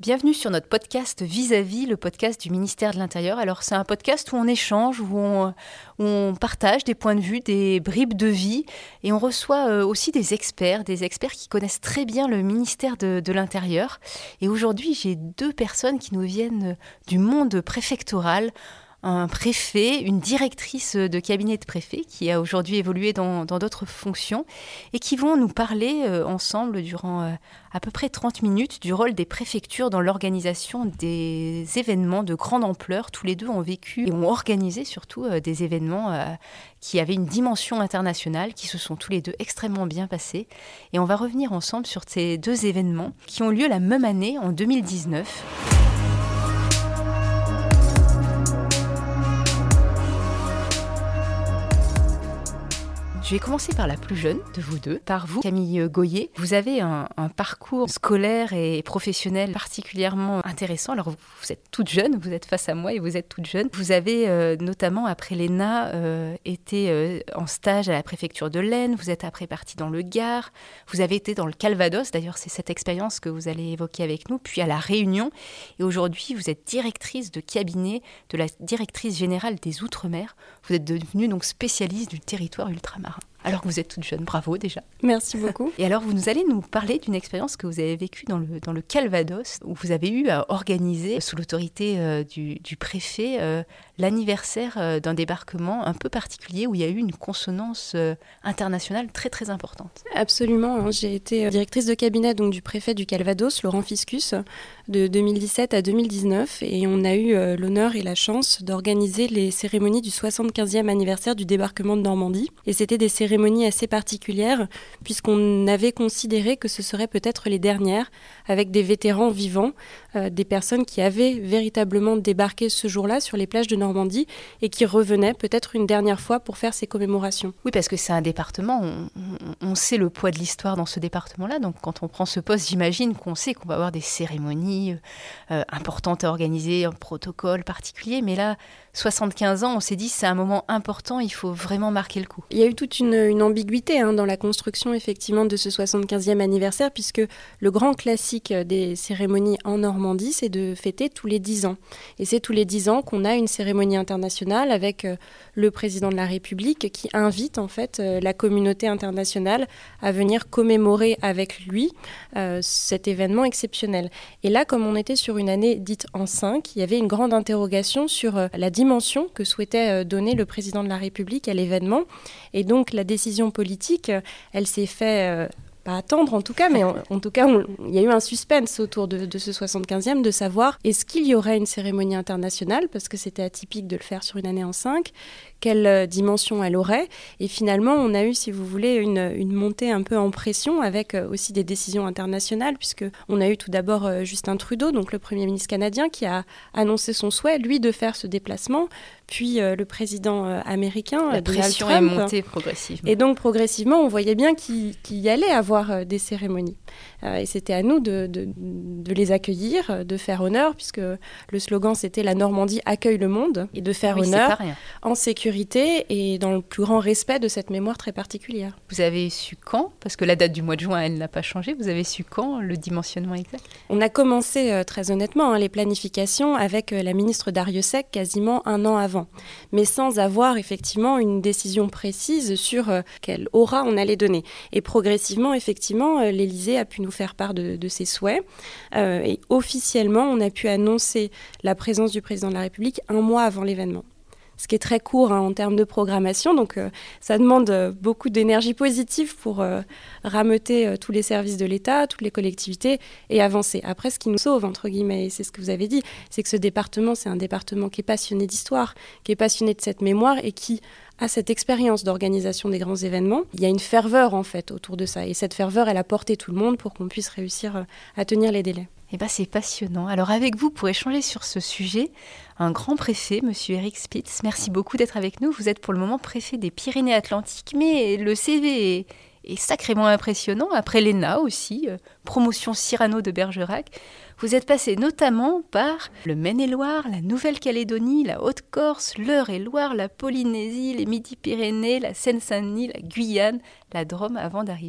Bienvenue sur notre podcast Vis-à-vis, le podcast du ministère de l'Intérieur. Alors c'est un podcast où on échange, où on partage des points de vue, des bribes de vie et on reçoit aussi des experts qui connaissent très bien le ministère de l'Intérieur. Et aujourd'hui, j'ai deux personnes qui nous viennent du monde préfectoral. Un préfet, une directrice de cabinet de préfet qui a aujourd'hui évolué dans d'autres fonctions et qui vont nous parler ensemble durant à peu près 30 minutes du rôle des préfectures dans l'organisation des événements de grande ampleur. Tous les deux ont vécu et ont organisé surtout des événements qui avaient une dimension internationale, qui se sont tous les deux extrêmement bien passés. Et on va revenir ensemble sur ces deux événements qui ont lieu la même année, en 2019. Je vais commencer par la plus jeune de vous deux, par vous, Camille Goyer. Vous avez un parcours scolaire et professionnel particulièrement intéressant. Alors, vous êtes toute jeune, vous êtes face à moi et vous êtes toute jeune. Vous avez notamment, après l'ENA, été en stage à la préfecture de l'Aisne. Vous êtes après parti dans le Gard. Vous avez été dans le Calvados. D'ailleurs, c'est cette expérience que vous allez évoquer avec nous. Puis à La Réunion. Et aujourd'hui, vous êtes directrice de cabinet de la directrice générale des Outre-mer. Vous êtes devenue donc spécialiste du territoire ultramarin. Alors que vous êtes toute jeune, bravo déjà. Merci beaucoup. Et alors, vous allez nous parler d'une expérience que vous avez vécue dans le Calvados, où vous avez eu à organiser, sous l'autorité du préfet, l'anniversaire d'un débarquement un peu particulier, où il y a eu une consonance internationale très très importante. Absolument, j'ai été directrice de cabinet donc, du préfet du Calvados, Laurent Fiscus, de 2017 à 2019, et on a eu l'honneur et la chance d'organiser les cérémonies du 75e anniversaire du débarquement de Normandie. Et c'était des cérémonies assez particulières, puisqu'on avait considéré que ce seraient peut-être les dernières, avec des vétérans vivants, des personnes qui avaient véritablement débarqué ce jour-là sur les plages de Normandie et qui revenaient peut-être une dernière fois pour faire ces commémorations. Oui, parce que c'est un département, on sait le poids de l'histoire dans ce département-là, donc quand on prend ce poste, j'imagine qu'on sait qu'on va avoir des cérémonies importantes à organiser, un protocole particulier, mais là, 75 ans, on s'est dit c'est un moment important, il faut vraiment marquer le coup. Il y a eu toute une ambiguïté dans la construction effectivement de ce 75e anniversaire, puisque le grand classique des cérémonies en Normandie, c'est de fêter tous les 10 ans. Et c'est tous les 10 ans qu'on a une cérémonie internationale avec le président de la République qui invite en fait la communauté internationale à venir commémorer avec lui cet événement exceptionnel. Et là, comme on était sur une année dite en 5, il y avait une grande interrogation sur la dimension que souhaitait donner le président de la République à l'événement. Et donc la décision politique, elle s'est fait pas attendre en tout cas, mais en tout cas, il y a eu un suspense autour de ce 75e de savoir est-ce qu'il y aurait une cérémonie internationale, parce que c'était atypique de le faire sur une année en 5, quelle dimension elle aurait. Et finalement, on a eu, si vous voulez, une montée un peu en pression avec aussi des décisions internationales, puisqu'on a eu tout d'abord Justin Trudeau, donc le Premier ministre canadien, qui a annoncé son souhait, lui, de faire ce déplacement, puis le président américain, la Donald Trump. pression est montée progressivement. Et donc, progressivement, on voyait bien qu'il y allait avoir des cérémonies. Et c'était à nous de les accueillir, de faire honneur, puisque le slogan, c'était « La Normandie accueille le monde », et de faire honneur en sécurité et dans le plus grand respect de cette mémoire très particulière. Vous avez su quand ? Parce que la date du mois de juin, elle n'a pas changé. Vous avez su quand, le dimensionnement exact ? On a commencé très honnêtement les planifications avec la ministre Darrieussecq quasiment un an avant, mais sans avoir effectivement une décision précise sur quelle aura on allait donner. Et progressivement, effectivement, l'Élysée a pu nous faire part de ses souhaits. Et officiellement, on a pu annoncer la présence du président de la République un mois avant l'événement. Ce qui est très court en termes de programmation, donc ça demande beaucoup d'énergie positive pour rameuter tous les services de l'État, toutes les collectivités et avancer. Après, ce qui nous sauve, entre guillemets, et c'est ce que vous avez dit, c'est que ce département, c'est un département qui est passionné d'histoire, qui est passionné de cette mémoire et qui a cette expérience d'organisation des grands événements. Il y a une ferveur en fait autour de ça et cette ferveur, elle a porté tout le monde pour qu'on puisse réussir à tenir les délais. Eh bien, c'est passionnant. Alors, avec vous, pour échanger sur ce sujet, un grand préfet, Monsieur Eric Spitz, merci beaucoup d'être avec nous. Vous êtes pour le moment préfet des Pyrénées-Atlantiques, mais le CV est sacrément impressionnant. Après l'ENA aussi, promotion Cyrano de Bergerac. Vous êtes passé notamment par le Maine-et-Loire, la Nouvelle-Calédonie, la Haute-Corse, l'Eure-et-Loire, la Polynésie, les Midi-Pyrénées, la Seine-Saint-Denis, la Guyane, la Drôme, avant d'arriver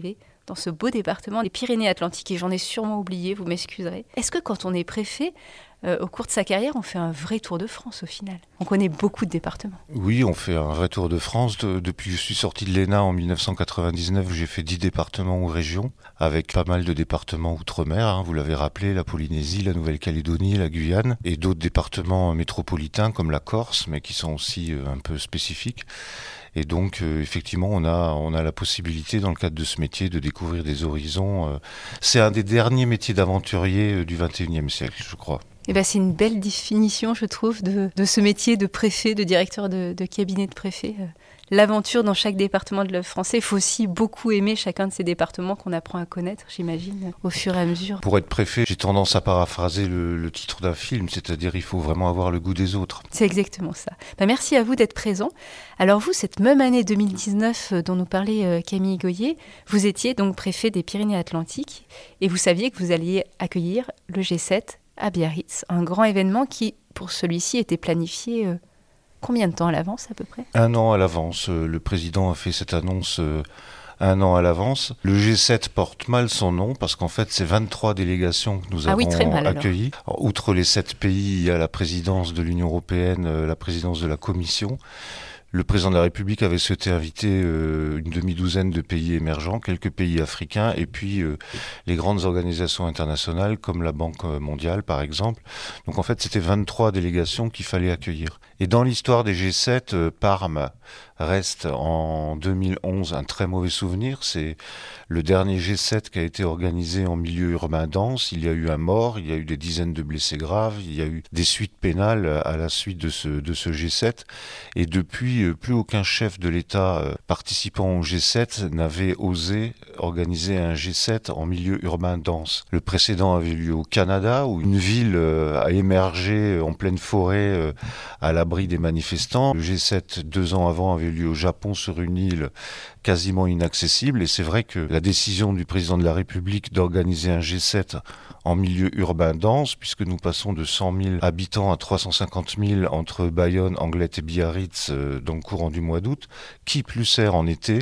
dans ce beau département des Pyrénées-Atlantiques, et j'en ai sûrement oublié, vous m'excuserez. Est-ce que quand on est préfet, au cours de sa carrière, on fait un vrai tour de France au final? On connaît beaucoup de départements. Oui, on fait un vrai tour de France. Depuis que je suis sorti de l'ENA en 1999, j'ai fait 10 départements ou régions, avec pas mal de départements outre-mer, vous l'avez rappelé, la Polynésie, la Nouvelle-Calédonie, la Guyane, et d'autres départements métropolitains comme la Corse, mais qui sont aussi un peu spécifiques. Et donc, effectivement, on a la possibilité, dans le cadre de ce métier, de découvrir des horizons. C'est un des derniers métiers d'aventurier du XXIe siècle, je crois. Eh ben, c'est une belle définition, je trouve, de ce métier de préfet, de directeur de cabinet de préfet. L'aventure dans chaque département de l'œuvre français. Il faut aussi beaucoup aimer chacun de ces départements qu'on apprend à connaître, j'imagine, au fur et à mesure. Pour être préfet, j'ai tendance à paraphraser le titre d'un film, c'est-à-dire il faut vraiment avoir le goût des autres. C'est exactement ça. Merci à vous d'être présent. Alors vous, cette même année 2019 dont nous parlait Camille Goyer, vous étiez donc préfet des Pyrénées-Atlantiques et vous saviez que vous alliez accueillir le G7 à Biarritz, un grand événement qui, pour celui-ci, était planifié combien de temps à l'avance à peu près ? 1 an à l'avance. Le président a fait cette annonce 1 an à l'avance. Le G7 porte mal son nom parce qu'en fait, c'est 23 délégations que nous avons accueillies. Alors, outre les 7 pays, il y a la présidence de l'Union européenne, la présidence de la Commission. Le président de la République avait souhaité inviter une demi-douzaine de pays émergents, quelques pays africains, et puis les grandes organisations internationales comme la Banque mondiale, par exemple. Donc en fait, c'était 23 délégations qu'il fallait accueillir. Et dans l'histoire des G7, Parme reste en 2011 un très mauvais souvenir. C'est le dernier G7 qui a été organisé en milieu urbain dense. Il y a eu un mort, il y a eu des dizaines de blessés graves, il y a eu des suites pénales à la suite de ce G7. Et depuis, plus aucun chef de l'État participant au G7 n'avait osé organiser un G7 en milieu urbain dense. Le précédent avait lieu au Canada, où une ville a émergé en pleine forêt à l'abri des manifestants. Le G7, 2 ans avant, avait lieu au Japon sur une île quasiment inaccessible. Et c'est vrai que la décision du président de la République d'organiser un G7 en milieu urbain dense, puisque nous passons de 100 000 habitants à 350 000 entre Bayonne, Anglet et Biarritz dans le courant du mois d'août, qui plus est en été,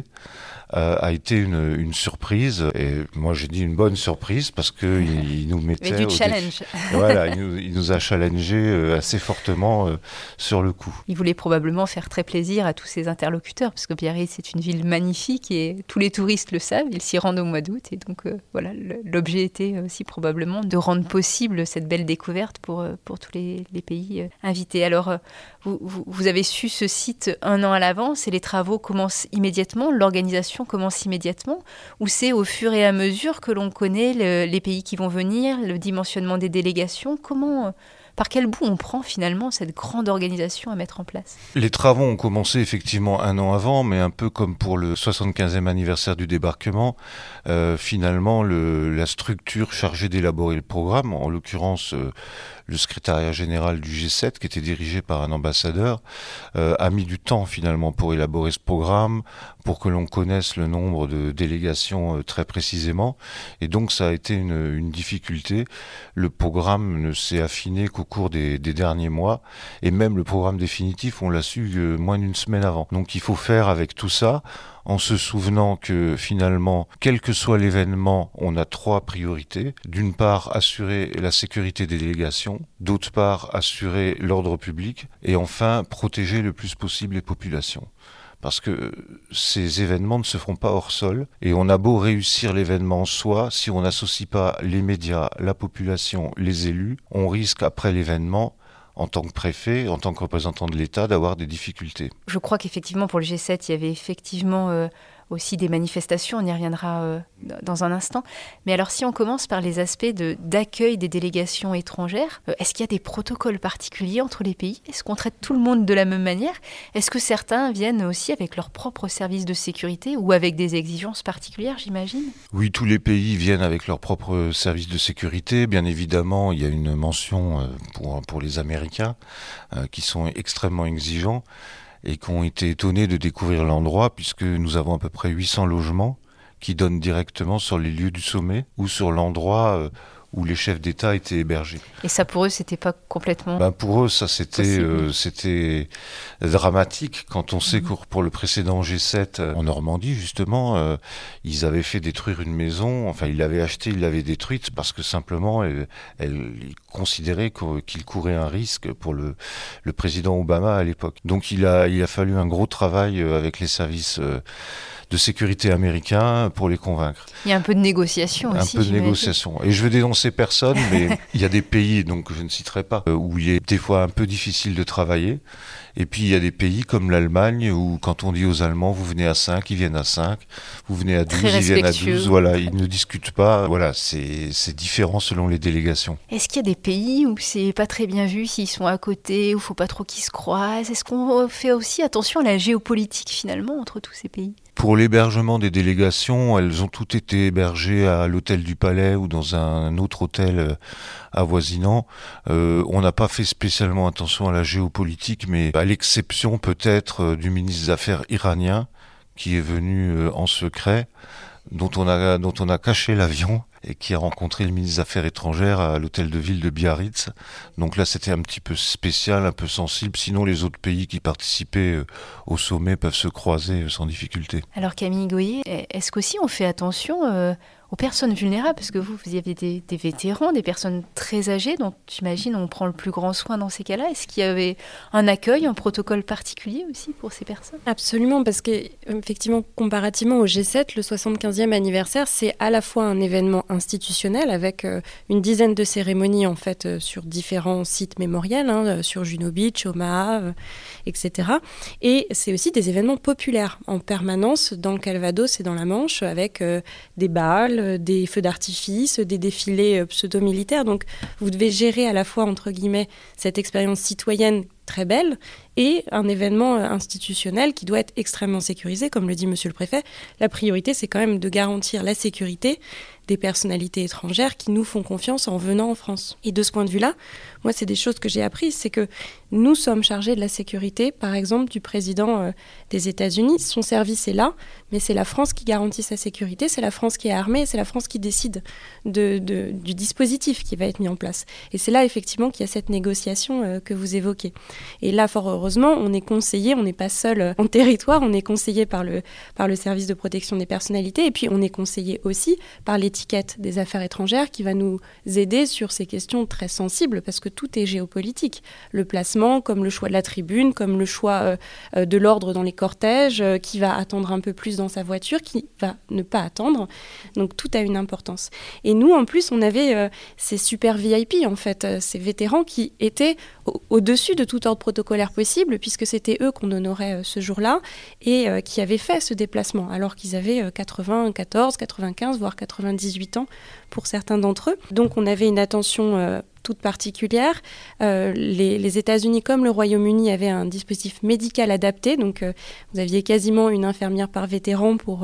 a été une surprise. Et moi, j'ai dit une bonne surprise parce qu'il nous mettait... Mais du challenge. Voilà, il nous a challengé assez fortement sur le coup. Il voulait probablement faire très plaisir à tous ses interlocuteurs, parce que Biarritz est une ville magnifique et tous les touristes le savent, ils s'y rendent au mois d'août. Et donc, voilà, l'objet était aussi probablement de rendre possible cette belle découverte pour tous les pays invités. Alors, vous avez su ce site 1 an à l'avance et les travaux commencent immédiatement, l'organisation commence immédiatement, ou c'est au fur et à mesure que l'on connaît les pays qui vont venir, le dimensionnement des délégations? Par quel bout on prend finalement cette grande organisation à mettre en place? Les travaux ont commencé effectivement 1 an avant, mais un peu comme pour le 75e anniversaire du débarquement, finalement la structure chargée d'élaborer le programme, en l'occurrence le secrétariat général du G7, qui était dirigé par un ambassadeur, a mis du temps finalement pour élaborer ce programme, pour que l'on connaisse le nombre de délégations très précisément. Et donc ça a été une difficulté. Le programme ne s'est affiné qu'au cours des derniers mois. Et même le programme définitif, on l'a su moins d'1 semaine avant. Donc il faut faire avec tout ça, en se souvenant que finalement, quel que soit l'événement, on a 3 priorités. D'une part, assurer la sécurité des délégations. D'autre part, assurer l'ordre public. Et enfin, protéger le plus possible les populations. Parce que ces événements ne se feront pas hors sol. Et on a beau réussir l'événement en soi, si on n'associe pas les médias, la population, les élus, on risque après l'événement, en tant que préfet, en tant que représentant de l'État, d'avoir des difficultés. Je crois qu'effectivement, pour le G7, il y avait effectivement aussi des manifestations, on y reviendra dans un instant. Mais alors, si on commence par les aspects d'accueil des délégations étrangères, est-ce qu'il y a des protocoles particuliers entre les pays? Est-ce qu'on traite tout le monde de la même manière? Est-ce que certains viennent aussi avec leur propre service de sécurité ou avec des exigences particulières, j'imagine? Oui, tous les pays viennent avec leur propre service de sécurité. Bien évidemment, il y a une mention pour les Américains qui sont extrêmement exigeants et qui ont été étonnés de découvrir l'endroit, puisque nous avons à peu près 800 logements qui donnent directement sur les lieux du sommet ou sur l'endroit où les chefs d'État étaient hébergés. Et ça, pour eux, c'était pas complètement... Pour eux, ça, c'était dramatique. Quand on sait que pour le précédent G7 en Normandie, justement, ils avaient fait détruire une maison. Enfin, ils l'avaient achetée, ils l'avaient détruite parce que simplement, ils considéraient qu'il courait un risque pour le président Obama à l'époque. Donc, il a fallu un gros travail avec les services de sécurité américains pour les convaincre. Il y a un peu de négociation aussi. Un peu de négociation. Et je veux dénoncer personne, mais il y a des pays, donc je ne citerai pas, où il est des fois un peu difficile de travailler. Et puis il y a des pays comme l'Allemagne où quand on dit aux Allemands vous venez à 5, ils viennent à 5, vous venez à 12, ils viennent à 12. Voilà, ils ne discutent pas. Voilà, c'est différent selon les délégations. Est-ce qu'il y a des pays où c'est pas très bien vu s'ils sont à côté, où il faut pas trop qu'ils se croisent? Est-ce qu'on fait aussi attention à la géopolitique finalement entre tous ces pays? Pour l'hébergement des délégations, elles ont toutes été hébergées à l'hôtel du Palais ou dans un autre hôtel avoisinant. On n'a pas fait spécialement attention à la géopolitique, mais à l'exception peut-être du ministre des Affaires iranien qui est venu en secret, dont on a caché l'avion et qui a rencontré le ministre des Affaires étrangères à l'hôtel de ville de Biarritz. Donc là, c'était un petit peu spécial, un peu sensible. Sinon, les autres pays qui participaient au sommet peuvent se croiser sans difficulté. Alors Camille Goyer, est-ce qu'aussi on fait attention aux personnes vulnérables? Parce que vous y avez des vétérans, des personnes très âgées, dont j'imagine on prend le plus grand soin dans ces cas-là. Est-ce qu'il y avait un accueil, un protocole particulier aussi pour ces personnes? Absolument, parce qu'effectivement, comparativement au G7, le 75e anniversaire, c'est à la fois un événement institutionnel avec une dizaine de cérémonies en fait sur différents sites mémoriels, sur Juno Beach, Omaha, etc. Et c'est aussi des événements populaires en permanence dans le Calvados et dans la Manche avec des balles, des feux d'artifice, des défilés pseudo-militaires. Donc vous devez gérer à la fois, entre guillemets, cette expérience citoyenne très belle et un événement institutionnel qui doit être extrêmement sécurisé. Comme le dit Monsieur le Préfet, la priorité, c'est quand même de garantir la sécurité des personnalités étrangères qui nous font confiance en venant en France. Et de ce point de vue-là, moi, c'est des choses que j'ai apprises, c'est que nous sommes chargés de la sécurité, par exemple, du président des États-Unis. Son service est là, mais c'est la France qui garantit sa sécurité, c'est la France qui est armée, c'est la France qui décide du dispositif qui va être mis en place. Et c'est là, effectivement, qu'il y a cette négociation que vous évoquez. Et là, fort heureusement, on est conseillé, on n'est pas seul en territoire, on est conseillé par le service de protection des personnalités, et puis on est conseillé aussi par l'étiquette des affaires étrangères qui va nous aider sur ces questions très sensibles, parce que tout est géopolitique. Le placement, comme le choix de la tribune, comme le choix de l'ordre dans les cortèges, qui va attendre un peu plus dans sa voiture, qui va ne pas attendre. Donc tout a une importance. Et nous, en plus, on avait ces super VIP, en fait, ces vétérans qui étaient au-dessus de tout ordre protocolaire possible, puisque c'était eux qu'on honorait ce jour-là, et qui avaient fait ce déplacement, alors qu'ils avaient 94, 95, voire 98 ans pour certains d'entre eux. Donc on avait une attention toute particulière. Les États-Unis comme le Royaume-Uni avaient un dispositif médical adapté, donc vous aviez quasiment une infirmière par vétéran pour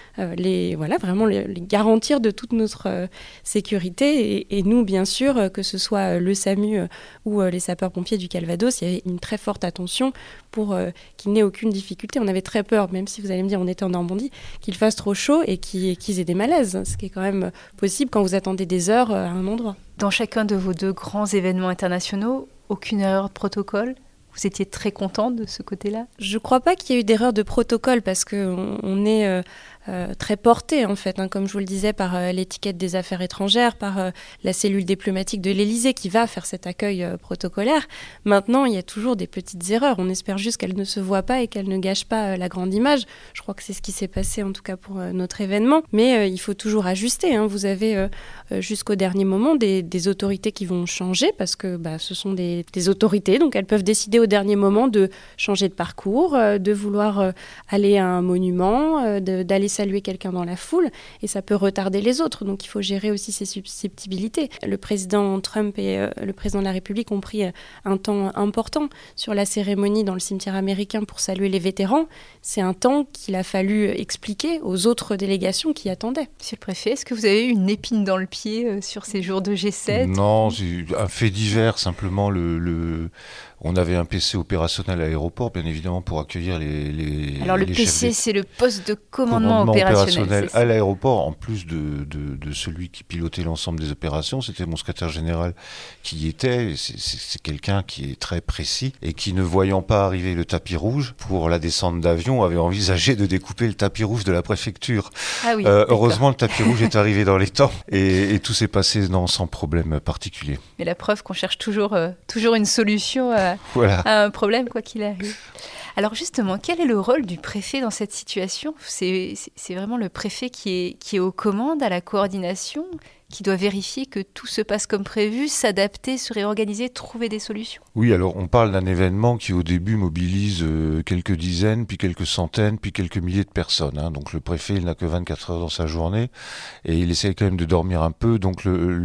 vraiment les garantir de toute notre sécurité. Et nous, bien sûr, que ce soit le SAMU ou les sapeurs-pompiers du Calvados, il y avait une très forte attention pour qu'il n'ait aucune difficulté. On avait très peur, même si vous allez me dire on était en Normandie, qu'il fasse trop chaud et qu'ils aient des malaises, ce qui est quand même possible quand vous attendez des heures à un endroit. Dans chacun de vos deux grands événements internationaux, aucune erreur de protocole? Vous étiez très contente de ce côté-là? Je ne crois pas qu'il y ait eu d'erreur de protocole parce qu'on est très porté, en fait, comme je vous le disais, par l'étiquette des affaires étrangères, par la cellule diplomatique de l'Élysée qui va faire cet accueil protocolaire. Maintenant, il y a toujours des petites erreurs. On espère juste qu'elles ne se voient pas et qu'elles ne gâchent pas la grande image. Je crois que c'est ce qui s'est passé, en tout cas, pour notre événement. Mais il faut toujours ajuster. Vous avez jusqu'au dernier moment des autorités qui vont changer parce que ce sont des autorités, donc elles peuvent décider au dernier moment de changer de parcours, de vouloir aller à un monument, d'aller saluer quelqu'un dans la foule, et ça peut retarder les autres. Donc il faut gérer aussi ces susceptibilité. Le président Trump et le président de la République ont pris un temps important sur la cérémonie dans le cimetière américain pour saluer les vétérans. C'est un temps qu'il a fallu expliquer aux autres délégations qui attendaient. Monsieur le Préfet, est-ce que vous avez eu une épine dans le pied sur ces jours de G7? Non, c'est un fait divers, simplement on avait un PC opérationnel à l'aéroport, bien évidemment, pour accueillir les Alors le les PC, c'est le poste de commandement événement opérationnel à l'aéroport, en plus de celui qui pilotait l'ensemble des opérations. C'était mon secrétaire général qui y était. C'est quelqu'un qui est très précis et qui, ne voyant pas arriver le tapis rouge pour la descente d'avion, avait envisagé de découper le tapis rouge de la préfecture. Ah oui, heureusement, le tapis rouge est arrivé dans les temps et tout s'est passé sans problème particulier. Mais la preuve qu'on cherche toujours une solution à un problème, quoi qu'il arrive. Alors justement, quel est le rôle du préfet dans cette situation ? C'est vraiment le préfet qui est aux commandes, à la coordination, qui doit vérifier que tout se passe comme prévu, s'adapter, se réorganiser, trouver des solutions. Oui, alors on parle d'un événement qui au début mobilise quelques dizaines, puis quelques centaines, puis quelques milliers de personnes. Donc le préfet, il n'a que 24 heures dans sa journée et il essaie quand même de dormir un peu. Donc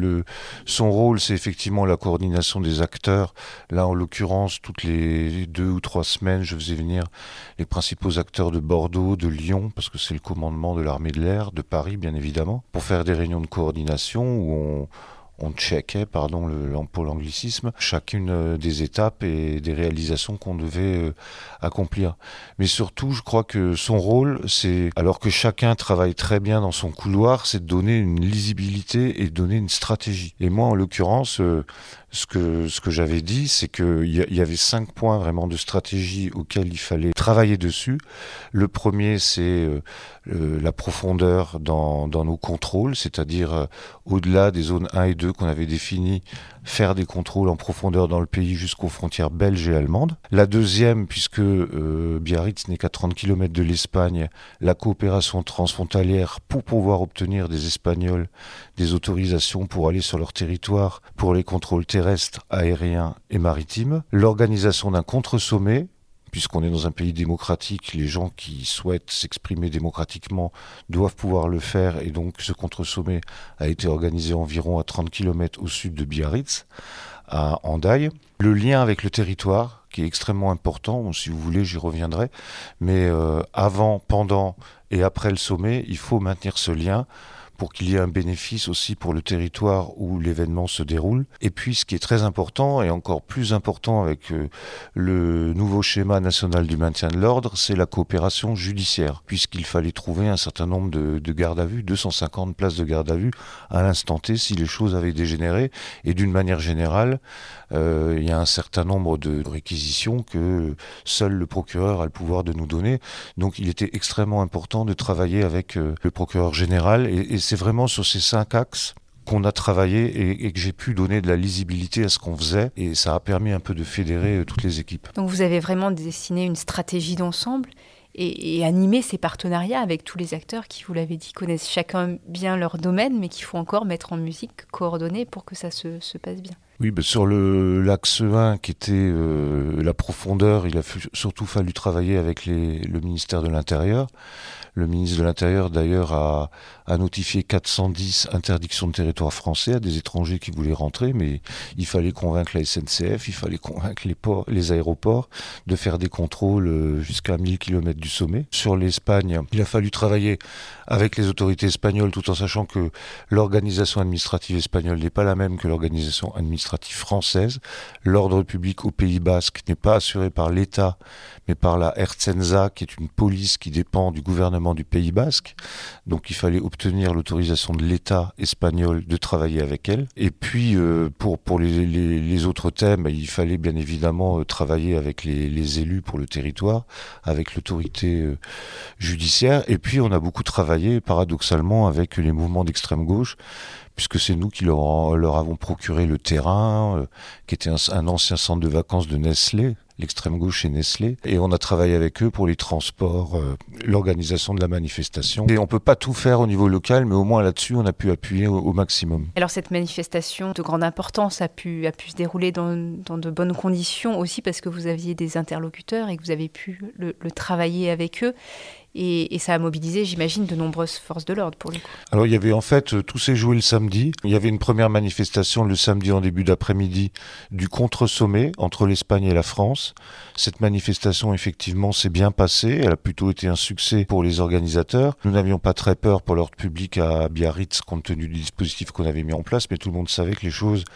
son rôle, c'est effectivement la coordination des acteurs. Là, en l'occurrence, toutes les 2 ou 3 semaines, je faisais venir les principaux acteurs de Bordeaux, de Lyon, parce que c'est le commandement de l'armée de l'air, de Paris bien évidemment, pour faire des réunions de coordination où on checkait, pour l'anglicisme, chacune des étapes et des réalisations qu'on devait accomplir. Mais surtout, je crois que son rôle, alors que chacun travaille très bien dans son couloir, c'est de donner une lisibilité et de donner une stratégie. Et moi, en l'occurrence, ce que j'avais dit, c'est qu'il y avait 5 points vraiment de stratégie auxquels il fallait travailler dessus. Le premier, c'est la profondeur dans nos contrôles, c'est-à-dire au-delà des zones 1 et 2 qu'on avait définies, faire des contrôles en profondeur dans le pays jusqu'aux frontières belges et allemandes. La deuxième, puisque Biarritz n'est qu'à 30 km de l'Espagne, la coopération transfrontalière pour pouvoir obtenir des Espagnols des autorisations pour aller sur leur territoire pour les contrôles terrestres, aériens et maritimes. L'organisation d'un contre-sommet, puisqu'on est dans un pays démocratique, les gens qui souhaitent s'exprimer démocratiquement doivent pouvoir le faire, et donc ce contre-sommet a été organisé environ à 30 km au sud de Biarritz, à Hendaye. Le lien avec le territoire, qui est extrêmement important, si vous voulez j'y reviendrai, mais avant, pendant et après le sommet, il faut maintenir ce lien pour qu'il y ait un bénéfice aussi pour le territoire où l'événement se déroule. Et puis ce qui est très important, et encore plus important avec le nouveau schéma national du maintien de l'ordre, c'est la coopération judiciaire, puisqu'il fallait trouver un certain nombre de gardes à vue, 250 places de garde à vue à l'instant T si les choses avaient dégénéré. Et d'une manière générale, il y a un certain nombre de réquisitions que seul le procureur a le pouvoir de nous donner. Donc il était extrêmement important de travailler avec le procureur général, et c'est vraiment sur ces 5 axes qu'on a travaillé et que j'ai pu donner de la lisibilité à ce qu'on faisait, et ça a permis un peu de fédérer toutes les équipes. Donc vous avez vraiment dessiné une stratégie d'ensemble et animé ces partenariats avec tous les acteurs qui, vous l'avez dit, connaissent chacun bien leur domaine, mais qu'il faut encore mettre en musique, coordonner pour que ça se passe bien. Oui, sur l'axe 1 qui était la profondeur, il a surtout fallu travailler avec le ministère de l'Intérieur. Le ministre de l'Intérieur, d'ailleurs, a notifié 410 interdictions de territoire français à des étrangers qui voulaient rentrer, mais il fallait convaincre la SNCF, il fallait convaincre les aéroports de faire des contrôles jusqu'à 1000 km du sommet. Sur l'Espagne, il a fallu travailler avec les autorités espagnoles, tout en sachant que l'organisation administrative espagnole n'est pas la même que l'organisation administrative française. L'ordre public au Pays Basque n'est pas assuré par l'État, mais par la Ertzaintza, qui est une police qui dépend du gouvernement du Pays Basque. Donc il fallait obtenir l'autorisation de l'État espagnol de travailler avec elle. Et puis pour les autres thèmes, il fallait bien évidemment travailler avec les élus pour le territoire, avec l'autorité judiciaire. Et puis on a beaucoup travaillé paradoxalement avec les mouvements d'extrême gauche, puisque c'est nous qui leur avons procuré le terrain, qui était un ancien centre de vacances de Nestlé, l'extrême gauche chez Nestlé, et on a travaillé avec eux pour les transports, l'organisation de la manifestation. Et on peut pas tout faire au niveau local, mais au moins là-dessus, on a pu appuyer au maximum. Alors cette manifestation de grande importance a pu se dérouler dans de bonnes conditions aussi, parce que vous aviez des interlocuteurs et que vous avez pu le travailler avec eux. Et ça a mobilisé, j'imagine, de nombreuses forces de l'ordre pour le coup. Alors il y avait en fait, tout s'est joué le samedi. Il y avait une première manifestation le samedi en début d'après-midi du contre-sommet entre l'Espagne et la France. Cette manifestation, effectivement, s'est bien passée. Elle a plutôt été un succès pour les organisateurs. Nous n'avions pas très peur pour l'ordre public à Biarritz, compte tenu du dispositif qu'on avait mis en place, mais tout le monde savait que les choses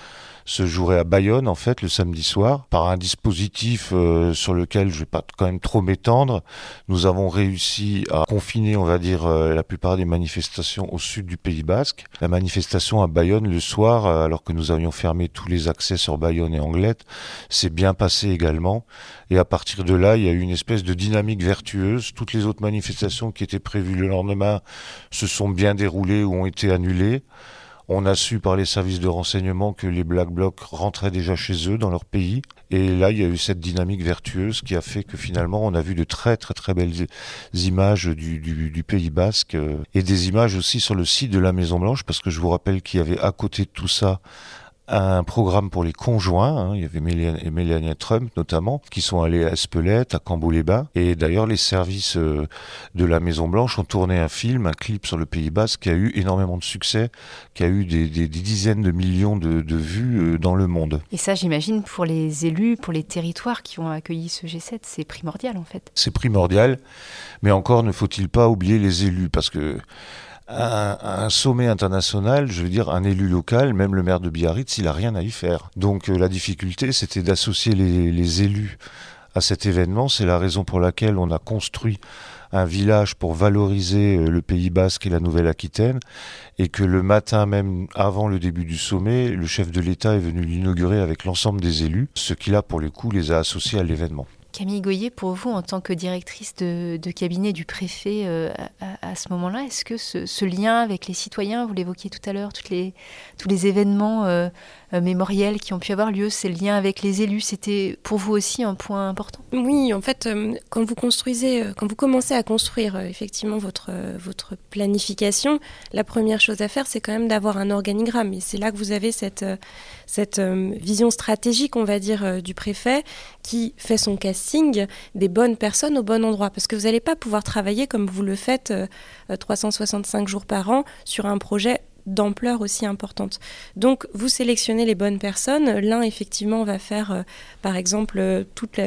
se jouerait à Bayonne, en fait, le samedi soir. Par un dispositif sur lequel je ne vais pas quand même trop m'étendre, nous avons réussi à confiner, on va dire, la plupart des manifestations au sud du Pays Basque. La manifestation à Bayonne le soir, alors que nous avions fermé tous les accès sur Bayonne et Anglette, s'est bien passé également. Et à partir de là, il y a eu une espèce de dynamique vertueuse. Toutes les autres manifestations qui étaient prévues le lendemain se sont bien déroulées ou ont été annulées. On a su par les services de renseignement que les Black Blocs rentraient déjà chez eux, dans leur pays. Et là, il y a eu cette dynamique vertueuse qui a fait que finalement, on a vu de très très très belles images du Pays Basque et des images aussi sur le site de la Maison Blanche, parce que je vous rappelle qu'il y avait à côté de tout ça un programme pour les conjoints, il y avait Melania Trump notamment, qui sont allés à Espelette, à Cambo-les-Bains, et d'ailleurs les services de la Maison Blanche ont tourné un clip sur le Pays Basque qui a eu énormément de succès, qui a eu des dizaines de millions de vues dans le monde. Et ça, j'imagine, pour les élus, pour les territoires qui ont accueilli ce G7, c'est primordial en fait. C'est primordial, mais encore ne faut-il pas oublier les élus, parce que un sommet international, je veux dire, un élu local, même le maire de Biarritz, il n'a rien à y faire. Donc la difficulté, c'était d'associer les élus à cet événement. C'est la raison pour laquelle on a construit un village pour valoriser le Pays Basque et la Nouvelle-Aquitaine, et que le matin même, avant le début du sommet, le chef de l'État est venu l'inaugurer avec l'ensemble des élus, ce qui là, pour le coup, les a associés à l'événement. Camille Goyer, pour vous, en tant que directrice de cabinet du préfet à ce moment-là, est-ce que ce lien avec les citoyens, vous l'évoquiez tout à l'heure, tous les événements mémoriels qui ont pu avoir lieu, ces liens avec les élus, c'était pour vous aussi un point important ? Oui, en fait, quand vous commencez à construire effectivement votre planification, la première chose à faire, c'est quand même d'avoir un organigramme. Et c'est là que vous avez cette vision stratégique, on va dire, du préfet, qui fait son casting des bonnes personnes au bon endroit. Parce que vous n'allez pas pouvoir travailler comme vous le faites 365 jours par an sur un projet d'ampleur aussi importante. Donc, vous sélectionnez les bonnes personnes. L'un, effectivement, va faire, par exemple, toutes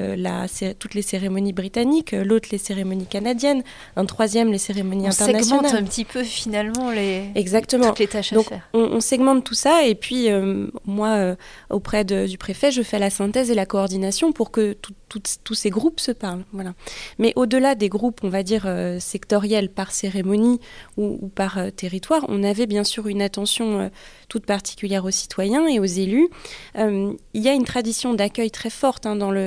les cérémonies britanniques, l'autre, les cérémonies canadiennes, un troisième, les cérémonies internationales. On segmente un petit peu, finalement, Exactement. toutes les tâches Donc, à faire. On segmente tout ça, et puis, moi, auprès du préfet, je fais la synthèse et la coordination pour que tous ces groupes se parlent. Voilà. Mais au-delà des groupes, on va dire, sectoriels par cérémonie ou par territoire, on avait bien sûr une attention toute particulière aux citoyens et aux élus. Il y a une tradition d'accueil très forte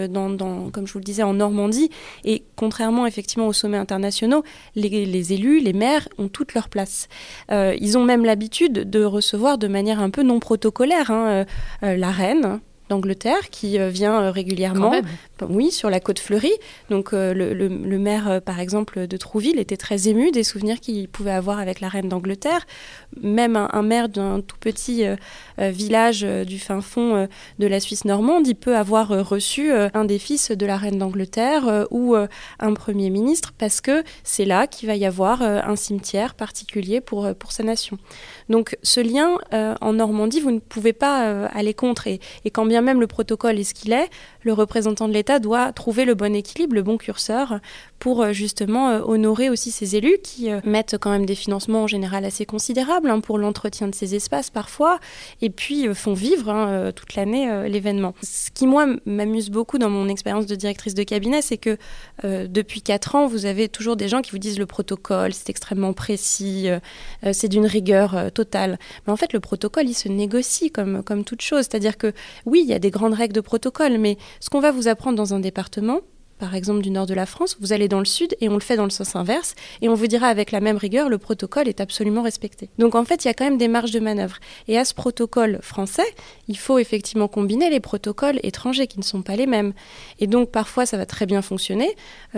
comme je vous le disais, en Normandie, et contrairement effectivement aux sommets internationaux, les élus, les maires ont toute leur place. Ils ont même l'habitude de recevoir de manière un peu non protocolaire la reine d'Angleterre qui vient régulièrement, oui, sur la côte fleurie. Donc le maire, par exemple, de Trouville était très ému des souvenirs qu'il pouvait avoir avec la reine d'Angleterre. Même un maire d'un tout petit village du fin fond de la Suisse normande, il peut avoir reçu un des fils de la reine d'Angleterre ou un premier ministre, parce que c'est là qu'il va y avoir un cimetière particulier pour sa nation. Donc ce lien, en Normandie, vous ne pouvez pas aller contre. Et quand bien même le protocole est ce qu'il est, le représentant de l'État doit trouver le bon équilibre, le bon curseur pour justement honorer aussi ces élus qui mettent quand même des financements en général assez considérables pour l'entretien de ces espaces parfois, et puis font vivre toute l'année l'événement. Ce qui, moi, m'amuse beaucoup dans mon expérience de directrice de cabinet, c'est que depuis 4 ans, vous avez toujours des gens qui vous disent le protocole, c'est extrêmement précis, c'est d'une rigueur totale. Mais en fait, le protocole, il se négocie comme toute chose. C'est-à-dire que, oui, il y a des grandes règles de protocole, mais ce qu'on va vous apprendre dans un département, par exemple du nord de la France, vous allez dans le sud et on le fait dans le sens inverse, et on vous dira avec la même rigueur, le protocole est absolument respecté. Donc en fait, il y a quand même des marges de manœuvre. Et à ce protocole français, il faut effectivement combiner les protocoles étrangers qui ne sont pas les mêmes. Et donc parfois, ça va très bien fonctionner.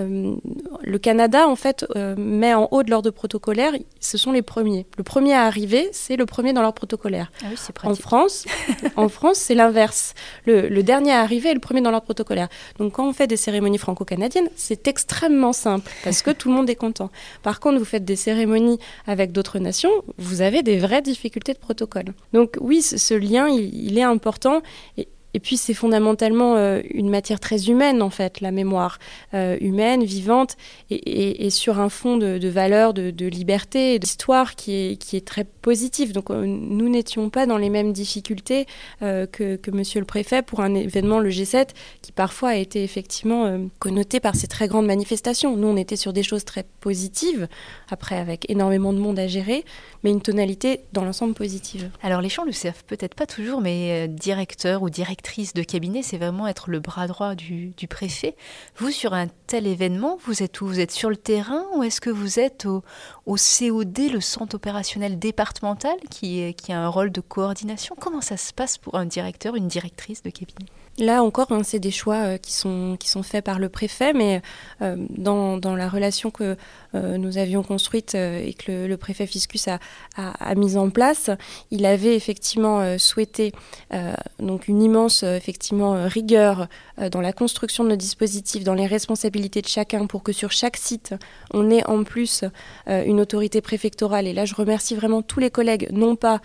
Le Canada, en fait, met en haut de l'ordre protocolaire, ce sont les premiers. Le premier à arriver, c'est le premier dans l'ordre protocolaire. Ah oui, c'est pratique. En France, c'est l'inverse. Le dernier à arriver est le premier dans l'ordre protocolaire. Donc quand on fait des cérémonies franco-canadiennes, c'est extrêmement simple parce que tout le monde est content. Par contre, vous faites des cérémonies avec d'autres nations, vous avez des vraies difficultés de protocole. Donc oui, ce lien, il est important. Et Et puis c'est fondamentalement une matière très humaine en fait, la mémoire, humaine, vivante, et sur un fond de valeurs, de liberté, d'histoire qui est très positif. Donc nous n'étions pas dans les mêmes difficultés que Monsieur le Préfet pour un événement, le G7, qui parfois a été effectivement connoté par ces très grandes manifestations. Nous on était sur des choses très positives, après avec énormément de monde à gérer, mais une tonalité dans l'ensemble positive. Alors les gens le savent peut-être pas toujours, mais directeur ou directrice de cabinet, c'est vraiment être le bras droit du préfet. Vous, sur un tel événement, vous êtes où ? Vous êtes sur le terrain ou est-ce que vous êtes au COD, le centre opérationnel départemental, qui a un rôle de coordination ? Comment ça se passe pour un directeur, une directrice de cabinet ? Là encore, c'est des choix qui sont faits par le préfet, mais dans la relation que nous avions construite et que le préfet Fiscus a mise en place, il avait effectivement souhaité donc une immense rigueur dans la construction de nos dispositifs, dans les responsabilités de chacun, pour que sur chaque site, on ait en plus une autorité préfectorale. Et là, je remercie vraiment tous les collègues, non pas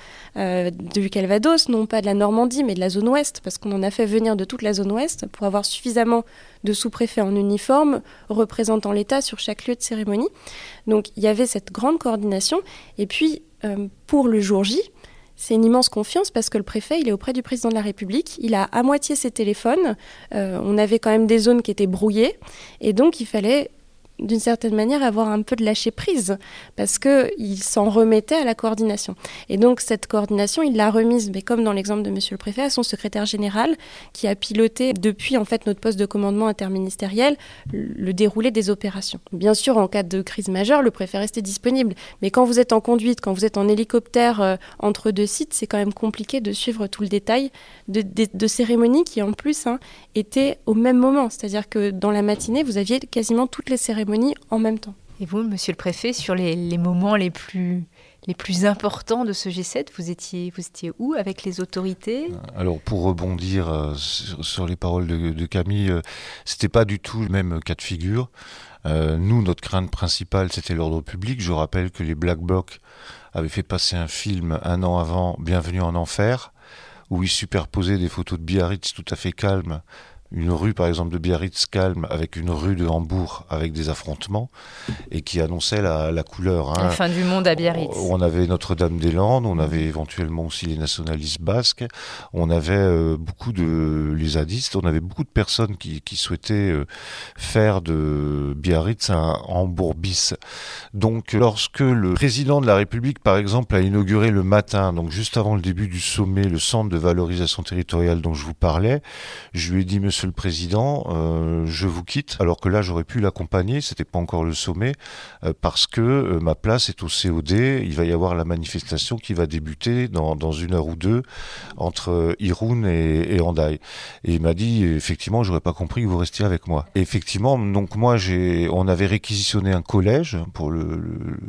du Calvados, non pas de la Normandie, mais de la zone ouest, parce qu'on en a fait venir de toute la zone ouest pour avoir suffisamment de sous-préfets en uniforme représentant l'État sur chaque lieu de cérémonie. Donc il y avait cette grande coordination. Et puis pour le jour J, c'est une immense confiance parce que le préfet, il est auprès du président de la République. Il a à moitié ses téléphones. On avait quand même des zones qui étaient brouillées. Et donc il fallait d'une certaine manière avoir un peu de lâcher prise parce qu'il s'en remettait à la coordination. Et donc cette coordination, il l'a remise, mais comme dans l'exemple de Monsieur le Préfet, à son secrétaire général qui a piloté depuis en fait notre poste de commandement interministériel le déroulé des opérations. Bien sûr, en cas de crise majeure, le préfet restait disponible, mais quand vous êtes en conduite, quand vous êtes en hélicoptère entre deux sites, c'est quand même compliqué de suivre tout le détail de cérémonies qui en plus étaient au même moment. C'est-à-dire que dans la matinée, vous aviez quasiment toutes les cérémonies en même temps. Et vous, Monsieur le Préfet, sur les moments les plus importants de ce G7, vous étiez où avec les autorités ? Alors pour rebondir sur les paroles de Camille, c'était pas du tout le même cas de figure. Nous, notre crainte principale, c'était l'ordre public. Je rappelle que les Black Blocs avaient fait passer un film un an avant, Bienvenue en Enfer, où ils superposaient des photos de Biarritz tout à fait calmes, une rue par exemple de Biarritz calme avec une rue de Hambourg avec des affrontements et qui annonçait la couleur. La fin du monde à Biarritz. On avait Notre-Dame-des-Landes, on avait éventuellement aussi les nationalistes basques, on avait beaucoup de les zadistes, on avait beaucoup de personnes qui souhaitaient faire de Biarritz un Hambourg bis. Donc lorsque le président de la République par exemple a inauguré le matin, donc juste avant le début du sommet, le centre de valorisation territoriale dont je vous parlais, je lui ai dit: Monsieur le Président, je vous quitte, alors que là j'aurais pu l'accompagner, c'était pas encore le sommet, parce que ma place est au COD, il va y avoir la manifestation qui va débuter dans 1 heure ou 2 entre Irun et Hendaye. Et il m'a dit, effectivement, j'aurais pas compris que vous restiez avec moi. Et effectivement, donc moi on avait réquisitionné un collège pour le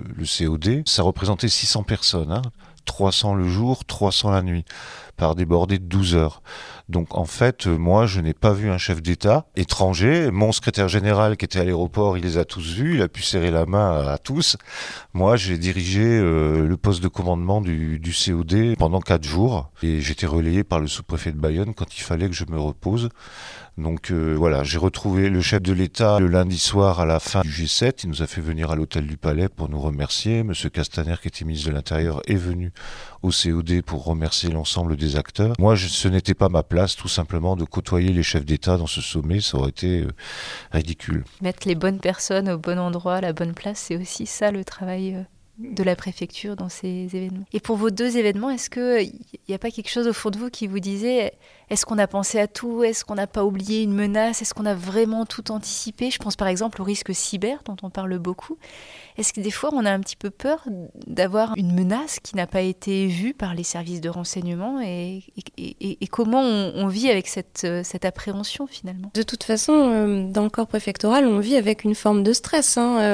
COD, ça représentait 600 personnes, 300 le jour, 300 la nuit, par des bordées de 12 heures. Donc en fait, moi, je n'ai pas vu un chef d'État étranger. Mon secrétaire général qui était à l'aéroport, il les a tous vus, il a pu serrer la main à tous. Moi, j'ai dirigé le poste de commandement du COD pendant 4 jours et j'étais relayé par le sous-préfet de Bayonne quand il fallait que je me repose. Donc voilà, j'ai retrouvé le chef de l'État le lundi soir à la fin du G7. Il nous a fait venir à l'hôtel du Palais pour nous remercier. Monsieur Castaner, qui était ministre de l'Intérieur, est venu au COD pour remercier l'ensemble des acteurs. Moi, ce n'était pas ma place, tout simplement, de côtoyer les chefs d'État dans ce sommet. Ça aurait été ridicule. Mettre les bonnes personnes au bon endroit, à la bonne place, c'est aussi ça le travail de la préfecture dans ces événements. Et pour vos 2 événements, est-ce qu'il n'y a pas quelque chose au fond de vous qui vous disait, est-ce qu'on a pensé à tout ? Est-ce qu'on n'a pas oublié une menace ? Est-ce qu'on a vraiment tout anticipé ? Je pense par exemple au risque cyber dont on parle beaucoup. Est-ce que des fois on a un petit peu peur d'avoir une menace qui n'a pas été vue par les services de renseignement et comment on vit avec cette appréhension finalement ? De toute façon, dans le corps préfectoral, on vit avec une forme de stress.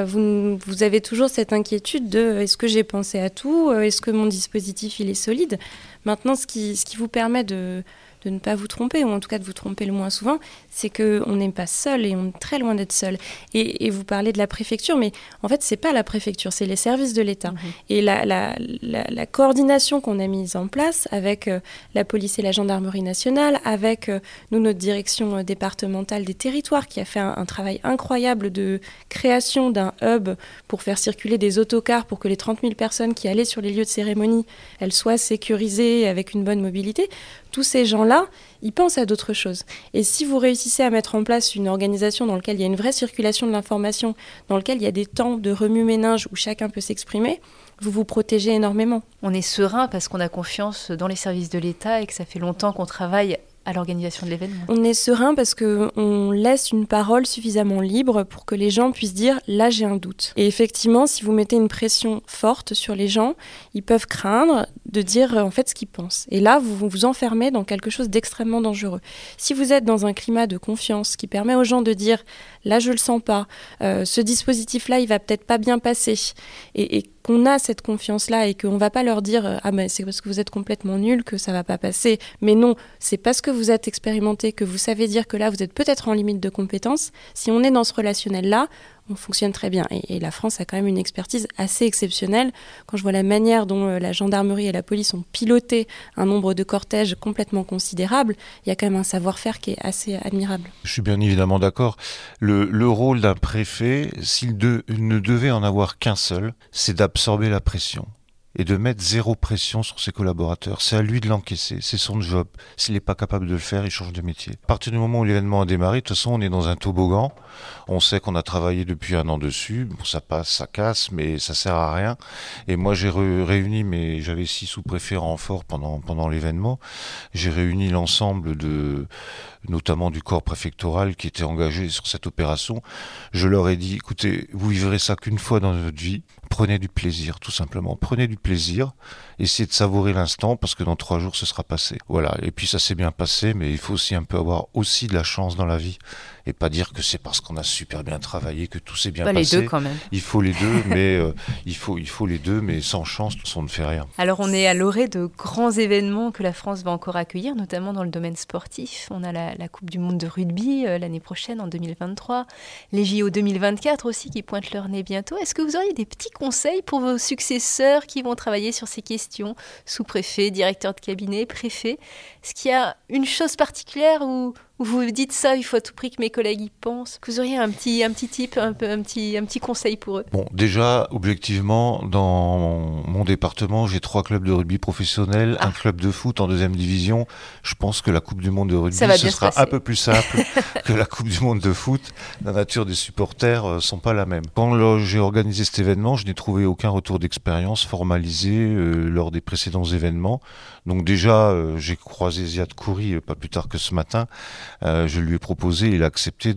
Vous avez toujours cette inquiétude de est-ce que j'ai pensé à tout ? Est-ce que mon dispositif il est solide ? Maintenant, ce qui vous permet de de ne pas vous tromper, ou en tout cas de vous tromper le moins souvent, c'est qu'on n'est pas seul et on est très loin d'être seul. Et vous parlez de la préfecture, mais en fait, c'est pas la préfecture, c'est les services de l'État. Et la coordination qu'on a mise en place avec la police et la gendarmerie nationale, avec notre direction départementale des territoires qui a fait un travail incroyable de création d'un hub pour faire circuler des autocars pour que les 30 000 personnes qui allaient sur les lieux de cérémonie, elles soient sécurisées avec une bonne mobilité. Tous ces gens-là, ils pensent à d'autres choses. Et si vous réussissez à mettre en place une organisation dans laquelle il y a une vraie circulation de l'information, dans laquelle il y a des temps de remue-ménage où chacun peut s'exprimer, vous vous protégez énormément. On est serein parce qu'on a confiance dans les services de l'État et que ça fait longtemps qu'on travaille à l'organisation de l'événement. On est serein parce qu'on laisse une parole suffisamment libre pour que les gens puissent dire « là j'ai un doute ». Et effectivement, si vous mettez une pression forte sur les gens, ils peuvent craindre de dire en fait ce qu'ils pensent. Et là, vous vous enfermez dans quelque chose d'extrêmement dangereux. Si vous êtes dans un climat de confiance qui permet aux gens de dire « là je le sens pas, ce dispositif-là il va peut-être pas bien passer » et qu'on a cette confiance-là et qu'on ne va pas leur dire « ah ben c'est parce que vous êtes complètement nul que ça ne va pas passer ». Mais non, c'est parce que vous êtes expérimenté, que vous savez dire que là vous êtes peut-être en limite de compétence. Si on est dans ce relationnel-là, on fonctionne très bien. Et la France a quand même une expertise assez exceptionnelle. Quand je vois la manière dont la gendarmerie et la police ont piloté un nombre de cortèges complètement considérable, il y a quand même un savoir-faire qui est assez admirable. Je suis bien évidemment d'accord. Le rôle d'un préfet, s'il ne devait en avoir qu'un seul, c'est d'absorber la pression et de mettre zéro pression sur ses collaborateurs. C'est à lui de l'encaisser, c'est son job. S'il n'est pas capable de le faire, il change de métier. À partir du moment où l'événement a démarré, de toute façon, on est dans un toboggan. On sait qu'on a travaillé depuis 1 an dessus. Bon, ça passe, ça casse, mais ça sert à rien. Et moi, j'ai réuni, j'avais 6 sous-préfets en renfort pendant l'événement. J'ai réuni l'ensemble notamment du corps préfectoral qui était engagé sur cette opération. Je leur ai dit, écoutez, vous vivrez ça qu'une fois dans votre vie. Prenez du plaisir, tout simplement. Prenez du plaisir. Essayez de savourer l'instant parce que dans 3 jours, ce sera passé. Voilà. Et puis ça s'est bien passé, mais il faut aussi un peu avoir aussi de la chance dans la vie. Et pas dire que c'est parce qu'on a super bien travaillé que tout s'est bien passé. Les deux quand même. Il faut les deux, mais il faut les deux, mais sans chance, on ne fait rien. Alors on est à l'orée de grands événements que la France va encore accueillir, notamment dans le domaine sportif. On a la Coupe du Monde de rugby l'année prochaine, en 2023. Les JO 2024 aussi qui pointent leur nez bientôt. Est-ce que vous auriez des petits conseils pour vos successeurs qui vont travailler sur ces questions, sous-préfet, directeur de cabinet, préfet? Est-ce qu'il y a une chose particulière où vous vous dites ça, il faut à tout prix que mes collègues y pensent? Que vous auriez un petit tip, un petit conseil pour eux? Bon, déjà, objectivement, dans mon département, j'ai 3 clubs de rugby professionnels, un club de foot en 2e division. Je pense que la Coupe du Monde de rugby, ce sera un peu plus simple que la Coupe du Monde de foot. La nature des supporters sont pas la même. Quand j'ai organisé cet événement, je n'ai trouvé aucun retour d'expérience formalisé lors des précédents événements. Donc déjà, j'ai croisé Ziad Khoury pas plus tard que ce matin. Je lui ai proposé, il a accepté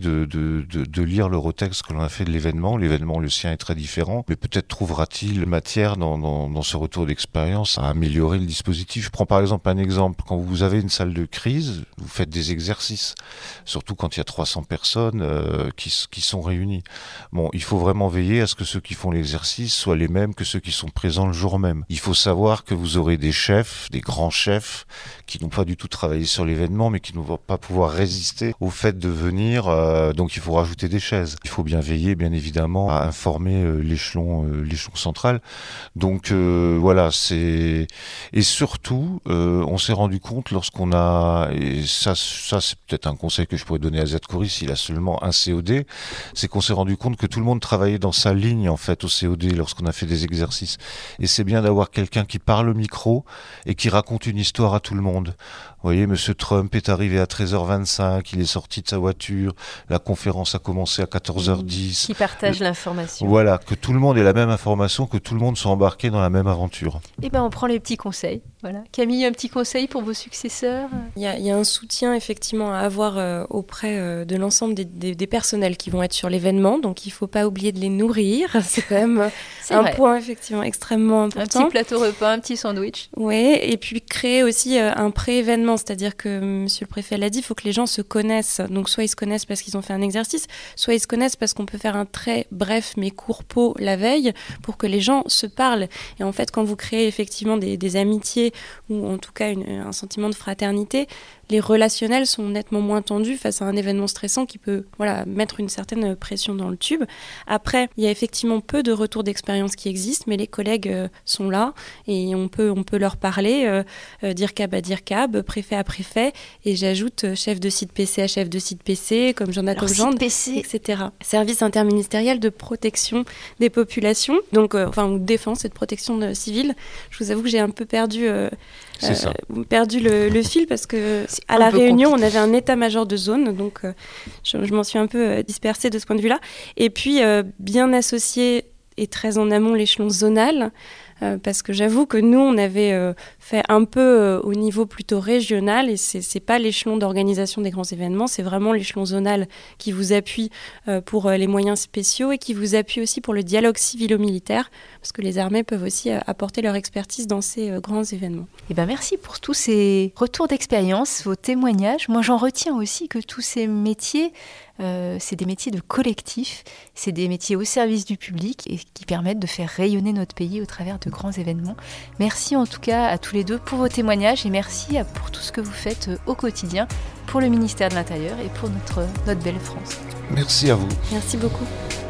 de lire l'Eurotext que l'on a fait de l'événement. L'événement, le sien, est très différent, mais peut-être trouvera-t-il matière dans ce retour d'expérience à améliorer le dispositif. Je prends par exemple un exemple. Quand vous avez une salle de crise, vous faites des exercices, surtout quand il y a 300 personnes qui sont réunies. Bon, il faut vraiment veiller à ce que ceux qui font l'exercice soient les mêmes que ceux qui sont présents le jour même. Il faut savoir que vous aurez des chefs, des grands chefs, qui n'ont pas du tout travaillé sur l'événement, mais qui ne vont pas pouvoir résister au fait de venir, donc il faut rajouter des chaises. Il faut bien veiller, bien évidemment, à informer l'échelon central. Donc voilà, et surtout, on s'est rendu compte lorsqu'on a, et ça c'est peut-être un conseil que je pourrais donner à Ziad Khoury s'il a seulement un COD, c'est qu'on s'est rendu compte que tout le monde travaillait dans sa ligne en fait au COD lorsqu'on a fait des exercices. Et c'est bien d'avoir quelqu'un qui parle au micro et qui raconte une histoire à tout le monde. Vous voyez, Monsieur Trump est arrivé à 13h25, il est sorti de sa voiture, la conférence a commencé à 14h10. Qui partage l'information. Voilà, que tout le monde ait la même information, que tout le monde soit embarqué dans la même aventure. Eh bien, on prend les petits conseils. Voilà. Camille, un petit conseil pour vos successeurs? Il y a un soutien effectivement à avoir auprès de l'ensemble des personnels qui vont être sur l'événement, donc il ne faut pas oublier de les nourrir, c'est quand même point effectivement extrêmement important. Un petit plateau repas, un petit sandwich. Oui, et puis créer aussi un pré-événement, c'est-à-dire que Monsieur le Préfet l'a dit, il faut que les gens se connaissent, donc soit ils se connaissent parce qu'ils ont fait un exercice, soit ils se connaissent parce qu'on peut faire un très bref mais court pot la veille pour que les gens se parlent. Et en fait, quand vous créez effectivement des amitiés d'amitié ou en tout cas un sentiment de fraternité, les relationnels sont nettement moins tendus face à un événement stressant qui peut mettre une certaine pression dans le tube. Après, il y a effectivement peu de retours d'expérience qui existent, mais les collègues sont là et on peut leur parler, DIRCAB à DIRCAB, préfet à préfet, et j'ajoute chef de site PC à chef de site PC, comme j'en ai comme genre, etc. Service interministériel de protection des populations, donc ou défense et de protection civile. Je vous avoue que j'ai un peu perdu le fil parce que à la Réunion, on avait un état-major de zone, donc je m'en suis un peu dispersée de ce point de vue-là. Et puis, bien associé et très en amont l'échelon zonal, parce que j'avoue que nous, on avait fait un peu au niveau plutôt régional, et c'est pas l'échelon d'organisation des grands événements, c'est vraiment l'échelon zonal qui vous appuie pour les moyens spéciaux et qui vous appuie aussi pour le dialogue civilo-militaire, parce que les armées peuvent aussi apporter leur expertise dans ces grands événements. Eh ben merci pour tous ces retours d'expérience, vos témoignages. Moi, j'en retiens aussi que tous ces métiers, c'est des métiers de collectif, c'est des métiers au service du public et qui permettent de faire rayonner notre pays au travers de grands événements. Merci en tout cas à tous les deux pour vos témoignages et merci pour tout ce que vous faites au quotidien pour le ministère de l'Intérieur et pour notre belle France. Merci à vous. Merci beaucoup.